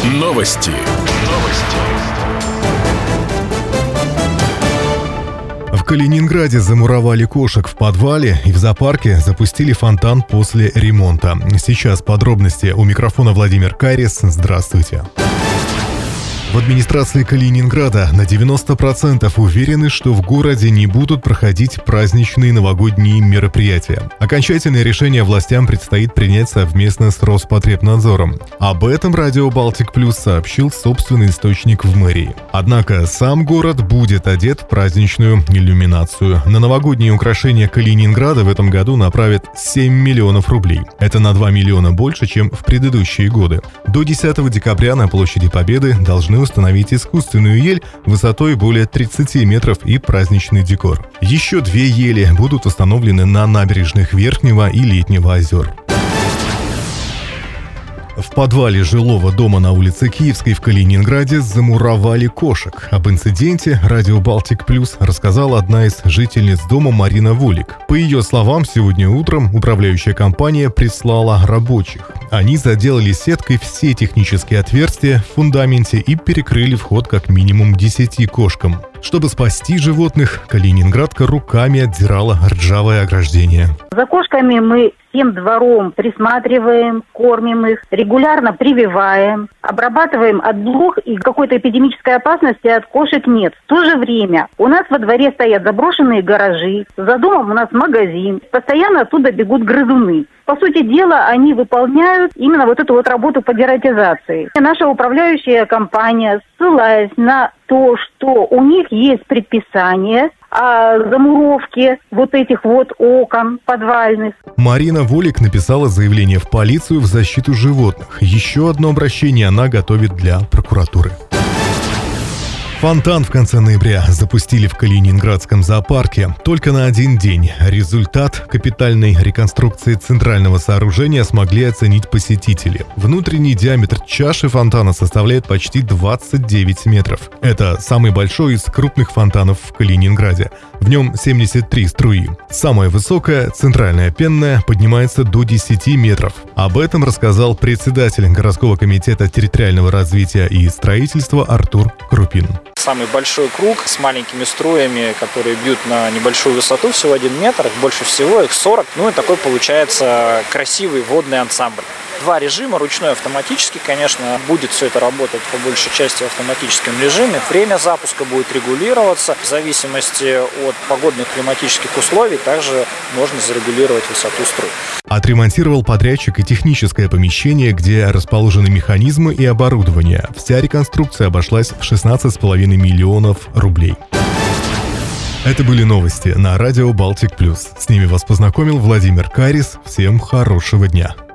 Новости. В Калининграде замуровали кошек в подвале и в зоопарке запустили фонтан после ремонта. Сейчас подробности. У микрофона Владимир Карис. Здравствуйте. В администрации Калининграда на 90% уверены, что в городе не будут проходить праздничные новогодние мероприятия. Окончательное решение властям предстоит принять совместно с Роспотребнадзором. Об этом Радио Балтик Плюс сообщил собственный источник в мэрии. Однако сам город будет одет в праздничную иллюминацию. На новогодние украшения Калининграда в этом году направят 7 миллионов рублей. Это на 2 миллиона больше, чем в предыдущие годы. До 10 декабря на площади Победы должны установить искусственную ель высотой более 30 метров и праздничный декор. Еще 2 ели будут установлены на набережных Верхнего и Летнего озер. В подвале жилого дома на улице Киевской в Калининграде замуровали кошек. Об инциденте Радио Балтик Плюс рассказала одна из жительниц дома Марина Волик. По ее словам, сегодня утром управляющая компания прислала рабочих. Они заделали сеткой все технические отверстия в фундаменте и перекрыли вход как минимум 10 кошкам. Чтобы спасти животных, калининградка руками отдирала ржавое ограждение. За кошками мы всем двором присматриваем, кормим их, регулярно прививаем, обрабатываем от блох, и какой-то эпидемической опасности от кошек нет. В то же время у нас во дворе стоят заброшенные гаражи, за домом у нас магазин, постоянно оттуда бегут грызуны. По сути дела, они выполняют именно вот эту вот работу по дератизации. Наша управляющая компания, ссылаясь на то, что у них есть предписание о замуровке вот этих вот окон подвальных. Марина Волик написала заявление в полицию в защиту животных. Еще одно обращение она готовит для прокуратуры. Фонтан в конце ноября запустили в Калининградском зоопарке только на один день. Результат капитальной реконструкции центрального сооружения смогли оценить посетители. Внутренний диаметр чаши фонтана составляет почти 29 метров. Это самый большой из крупных фонтанов в Калининграде. В нем 73 струи. Самая высокая, центральная пенная, поднимается до 10 метров. Об этом рассказал председатель городского комитета территориального развития и строительства Артур Крупин. Самый большой круг с маленькими струями, которые бьют на небольшую высоту, всего 1 метр, их больше всего, их 40. И такой получается красивый водный ансамбль. 2 режима, ручной и автоматический, конечно, будет все это работать по большей части в автоматическом режиме. Время запуска будет регулироваться в зависимости от погодных климатических условий, также можно зарегулировать высоту струй. Отремонтировал подрядчик и техническое помещение, где расположены механизмы и оборудование. Вся реконструкция обошлась в 16,5 миллионов рублей. Это были новости на Радио Балтик Плюс. С ними вас познакомил Владимир Карис. Всем хорошего дня.